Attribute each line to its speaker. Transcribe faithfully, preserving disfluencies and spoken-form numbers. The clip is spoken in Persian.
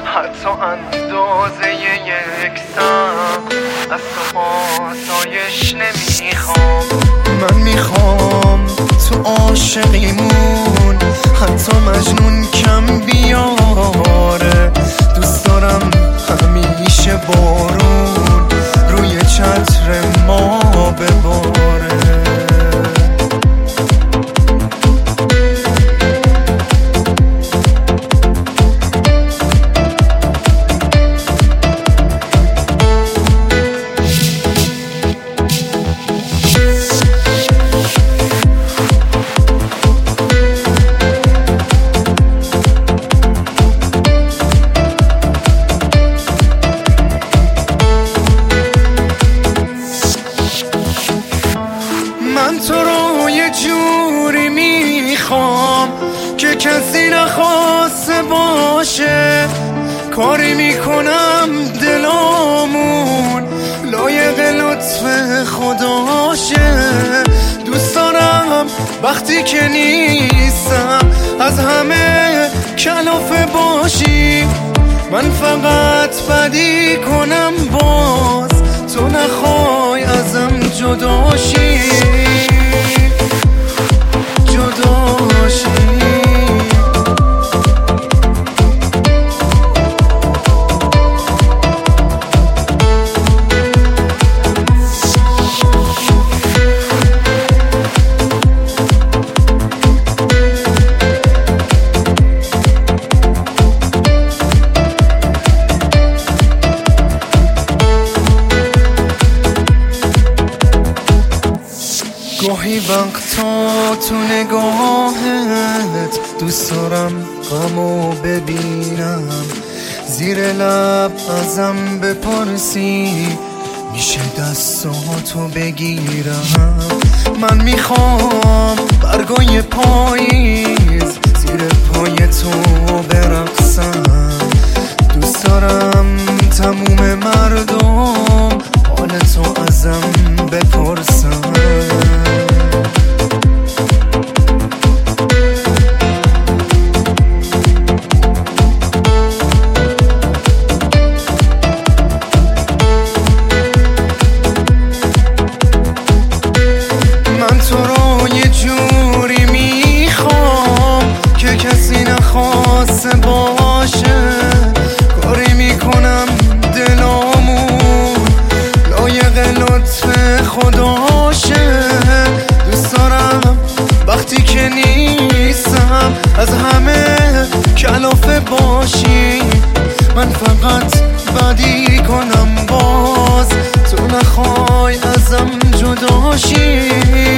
Speaker 1: حتی اندازه یک سم از تو آسایش نمیخوام. من میخوام تو عاشقیمون حتی مجنون کم بیاره. دوست دارم همیشه بارون روی چتر ما بباره. من تو رو یه جوری میخوام که کسی نخواسته باشه. کاری میکنم دلامون لایق لطف خداشه. دوست دارم وقتی که نیستم از همه کلافه باشی. من فقط بدی کنم باز تو نخوای ازم جداشی جداشی. گاهی وقتا تو نگاهت دوست دارم غمو ببینم. زیر لب ازم بپرسی میشه دستاتو بگیرم. من میخوام برگای پاییز زیر پای تو برقصم. دوست دارم تموم مردم حال تو ازم بپرسم. من تو رو یه جوری میخوام که کسی نخواسته باشه. کاری میکنم دلامون لایق لطف خداشه. دوست دارم وقتی که نیستم از همه کلافه باشی. من فقط بدی کنم باز تو نخوای ازم جداشی.